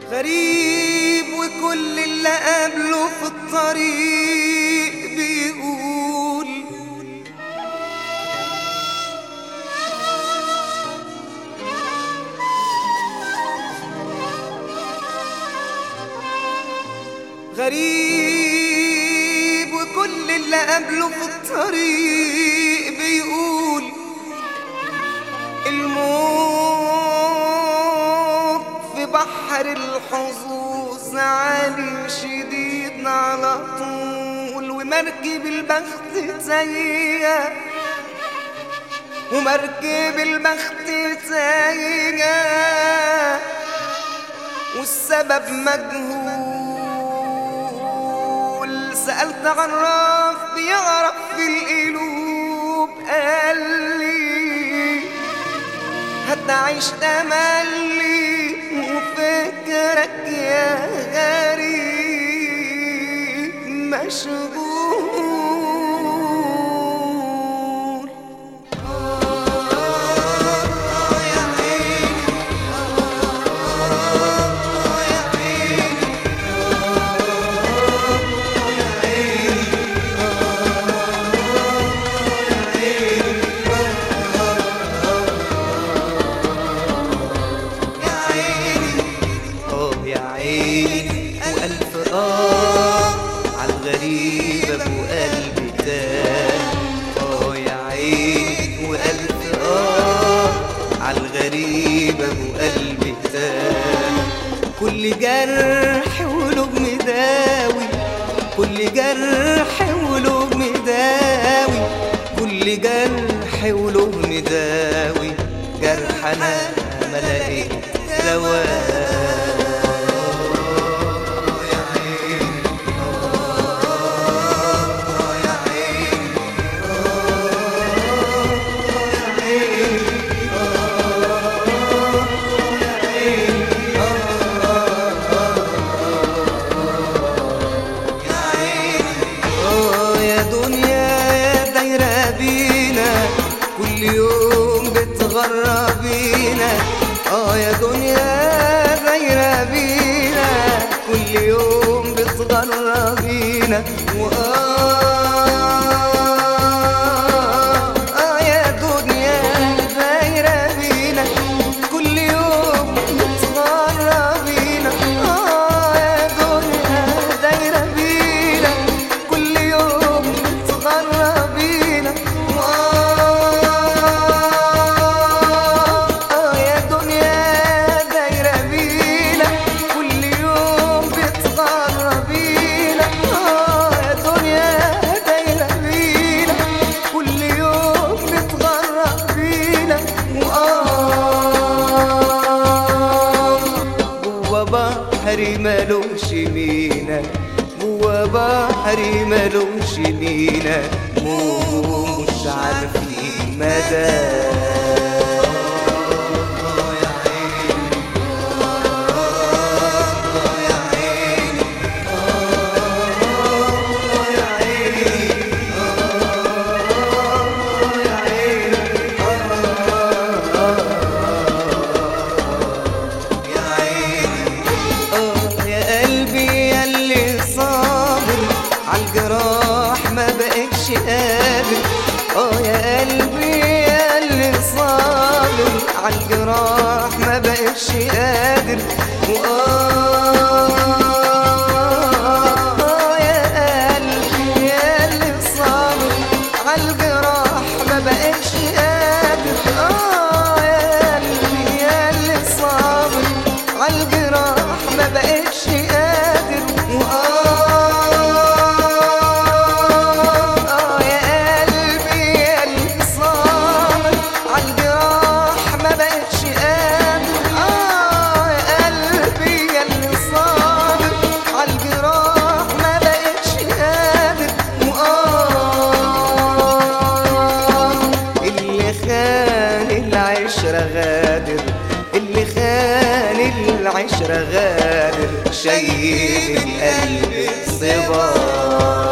غريب وكل اللي قابله في الطريق بيقول غريب وكل اللي قابله في الطريق بيقول الموت في بحر الحظوظ عالي شديد على طول، ومركب البخت تايهة ومركب البخت تايهة والسبب مجهول. سألت عراف بيعرف في القلوب قال لي هتعيش تملي وفكرك يا غريب مشغول. وألف عالغريب أبو قلبي تاه. يا عيني وألف عالغريب أبو قلبي تاه. كل جرح وله مداوي، كل جرح وله مداوي، كل جرح وله مداوي. جرح أنا ما لقيت دواء. كل يوم بتغربينا يا دنيا دايرة بينا، كل يوم بتغربينا يا دنيا دايرة بينا، كل يوم بتغربينا يا دنيا دايرة بينا، كل يوم بتغربينا بحري ملوش مينا، جوا بحري ملوش مينا، موجه مش عارفين مدى. عالجراح ما بقتش قادر يا قلبي يا اللي صابر، عالجراح ما بقتش قادر يا قلبي يا اللي صابر، عالجراح ما بقتش قادر يا قلبي يا اللي صابر، عالجراح ما بقتش قادر غادر، اللي خان العشرة غادر، شيب القلب صبار.